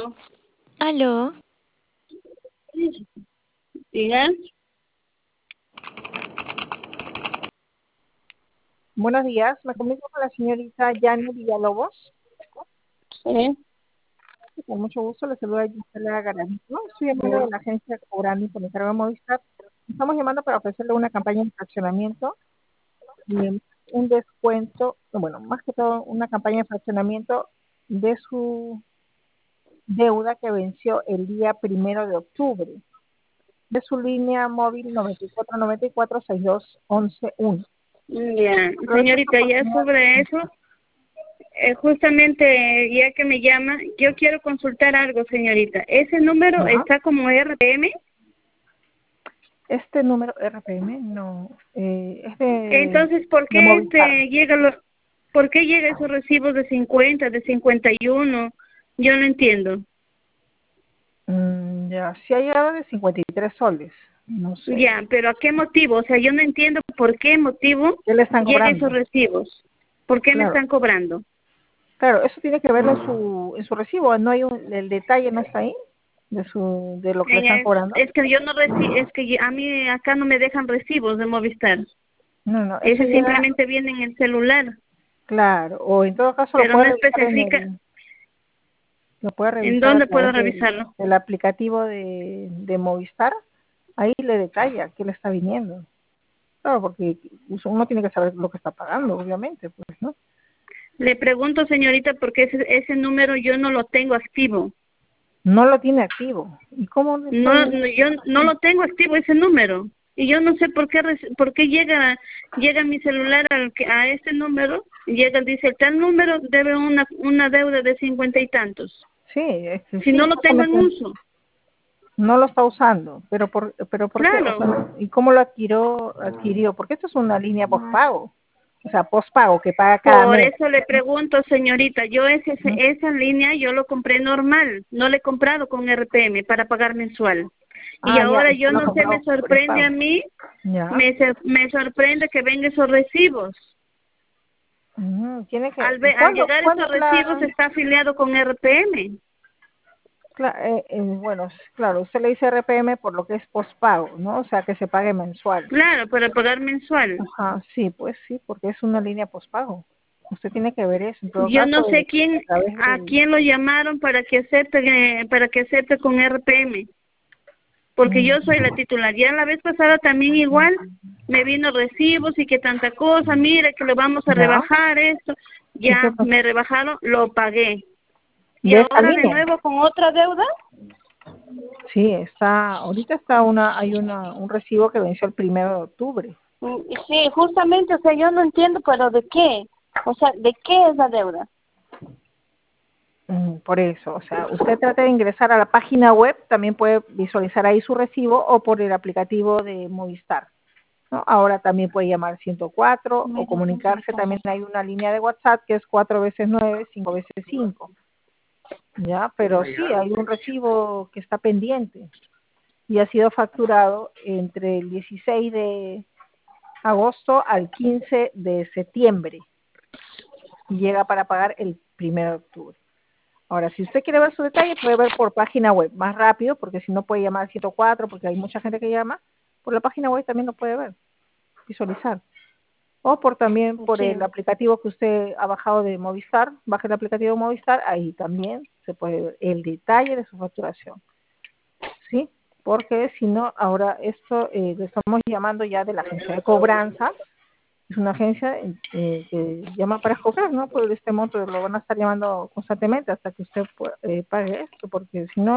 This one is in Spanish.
Aló, Diga. Buenos días, me comunico con la señorita Yani Villalobos. Sí. Con mucho gusto, le saluda Gisela Garavito. Estoy llamando de la agencia Cobrando por encargo de Movistar. Estamos llamando para ofrecerle una campaña de fraccionamiento y un descuento, bueno, más que todo una campaña de fraccionamiento de su deuda que venció el día 1 de octubre, de su línea móvil 9494-6211-1. Ya, Aprovecho esta señorita, ya oportunidad. sobre eso, justamente ya que me llama, yo quiero consultar algo, señorita. ¿Ese número ¿Ya? está como RPM? Este número RPM no es Entonces, ¿por de qué Movistar. por qué llega esos recibos de 50, de 51? Yo no entiendo. Ya, sí ha llegado de 53 soles. No sé. Ya, pero ¿a qué motivo? O sea, yo no entiendo por qué motivo ¿Qué le están llegan esos cobrando? recibos. ¿Por qué me Claro, están cobrando? claro, eso tiene que verlo en su recibo. No hay el detalle no está ahí de lo que le están cobrando. Es que yo no a mí acá no me dejan recibos de Movistar. No, no, eso Ese llega, simplemente viene en el celular, claro. O en todo caso pero no especifica lo puede en revisar a dónde puedo través revisarlo. del aplicativo de Movistar. Ahí le detalla qué le está viniendo. Claro, porque uno tiene que saber lo que está pagando, obviamente, pues, ¿no? Le pregunto, señorita, porque ese número yo no lo tengo activo. No lo tiene activo. ¿Y cómo le está No, viniendo? yo no lo tengo activo ese número. Y yo no sé por qué llega mi celular a este número, llega, dice, tal número debe una deuda de 50 y tantos. Sí, es que Si sí, no lo tengo en justamente uso. no lo está usando. Pero ¿por qué? O Claro. sea, ¿y cómo lo adquirió? Porque esto es una línea postpago. O sea, postpago que paga cada Por mes. eso le pregunto, señorita, ¿No? esa línea yo lo compré normal, no le he comprado con RPM para pagar mensual. Y Ah, ya, ahora usted yo lo ha no sé, me comprado por sorprende a prepago. mí, Ya. me sorprende que vengan esos recibos. Tiene que, Al llegar ¿cuándo esos es recibos está afiliado con RPM. bueno, claro, usted le dice RPM por lo que es postpago, ¿no? O sea, que se pague mensual. Claro, para pagar mensual. Ajá, sí, pues sí, porque es una línea postpago. Usted tiene que ver eso, en todo Yo no caso, sé a través a del... quién lo llamaron para que acepte con RPM. Porque Mm, yo soy la titular. Ya la vez pasada también igual me vino recibos y que tanta cosa, mire que lo vamos a ya, rebajar esto, ¿y qué ya pasó? me rebajaron, lo pagué. Y ¿De esta ahora de línea? nuevo con otra deuda, Sí, ahorita hay un recibo que venció el 1 de octubre. sí, justamente, o sea, yo no entiendo, pero ¿de qué? O sea, ¿de qué es la deuda? Por eso, o sea, usted trata de ingresar a la página web, también puede visualizar ahí su recibo o por el aplicativo de Movistar, ¿no? Ahora también puede llamar 104 o comunicarse, también hay una línea de WhatsApp que es 4 veces 9 5 veces 5, ¿ya? Pero sí, hay un recibo que está pendiente y ha sido facturado entre el 16 de agosto al 15 de septiembre y llega para pagar el 1 de octubre. Ahora, si usted quiere ver su detalle, puede ver por página web, más rápido, porque si no puede llamar al 104, porque hay mucha gente que llama, por la página web también lo puede ver, visualizar. O también por Sí. el aplicativo que usted ha bajado de Movistar, baje el aplicativo de Movistar, ahí también se puede ver el detalle de su facturación, ¿sí? Porque si no, ahora esto le estamos llamando ya de la agencia de cobranza, es una agencia que llama para cobrar, ¿no? Por este monto lo van a estar llamando constantemente hasta que usted pague esto, porque si no